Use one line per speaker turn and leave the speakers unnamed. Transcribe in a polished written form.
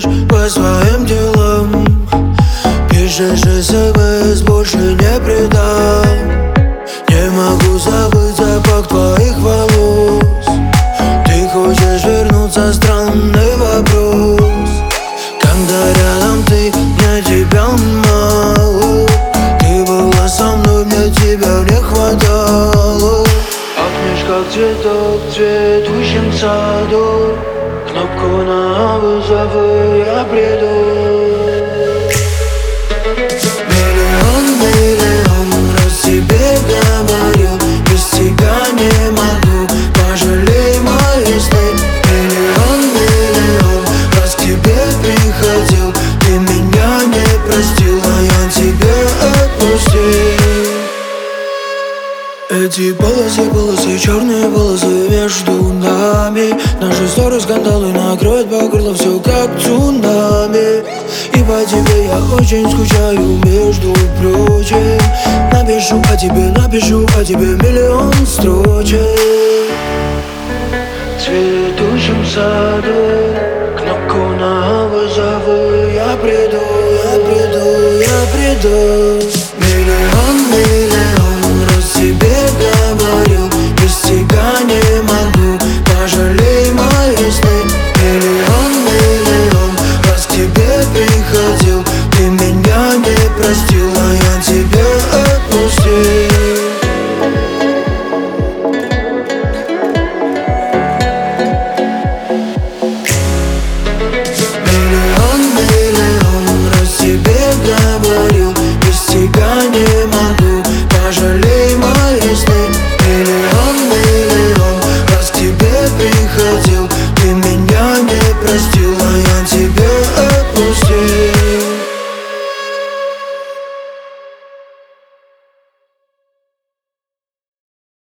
уходишь по своим делам. Пишешь СМС, больше не предам. Не могу забыть запах твоих волос. Ты хочешь вернуться, странный вопрос. Когда рядом ты, мне тебя мало. Ты была со мной, мне тебя не хватало. Пахнешь как цветок в цветущем саду. Кнопку на вызов я приду. Миллион раз тебе говорил, без тебя не могу, пожалей мои сны. Миллион раз к тебе приходил, ты меня не простил, а я тебе отпустил. Эти полосы, черные полосы между нами. Наши ссоры, скандалы накроют по горло все как цунами. И по тебе я очень скучаю, между прочим. Напишу о тебе миллион строчек. В цветущем саду кнопку на вызов я приду.